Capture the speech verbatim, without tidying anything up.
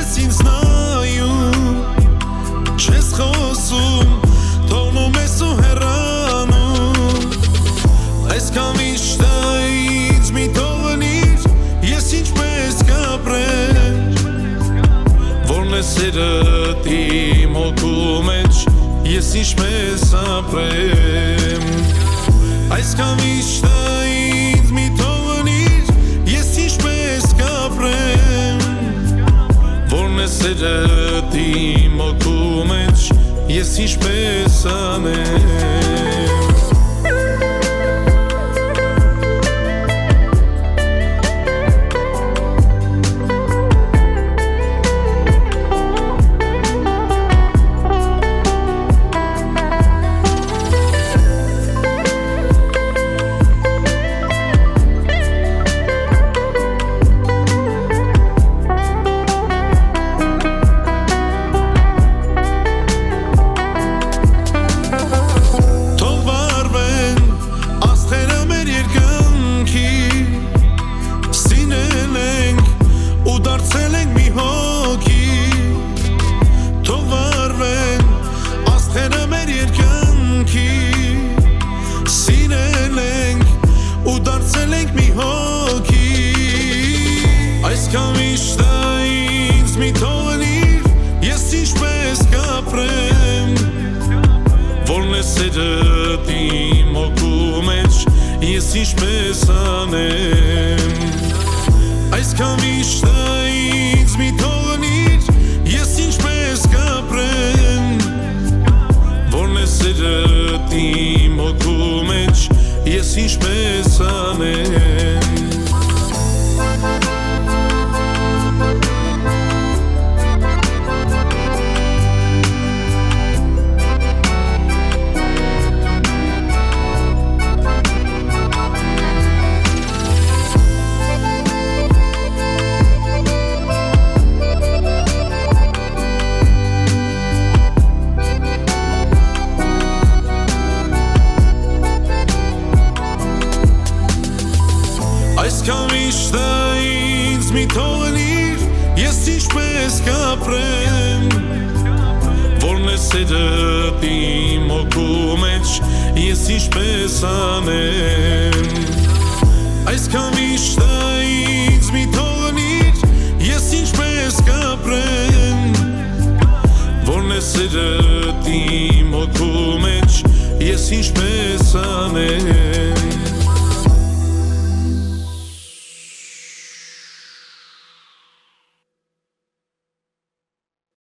ես ինձ նայում, չես խոսում, թողնում ես ու հեռանում, այսքան միշտը ինձ մի թողնիր, ես ինչպես կապրեմ, որն է սերդ իմ հոգու մեջ, ես ինչպես ապրեմ, այսքան միշտը ինձ մի թողնիր, ես ինչպես կապրեմ, որն է սերդ իմ հոգու մեջ, ես ինչպես անեմ Այսքան միշտը ինձ մի թողնիր, ես ինչպես կապրեմ, որն է սերդ իմ հոգու մեջ, ես ինչպես անեմ, այսքան միշտը ինձ մի թողնիր, ես ինչպես կապրեմ, որն է սերդ իմ հոգու մեջ, ես ինչպես անեմ Այսքան միշտը ինձ մի թողնիր, ես ինչպես կապրեմ, որն է սերդ իմ հոգու մեջ, ես ինչպես անեմ, այսքան միշտը ինձ մի թողնիր, ես ինչպես կապրեմ, որն է սերդ իմ հոգու մեջ, ես ինչպես անեմ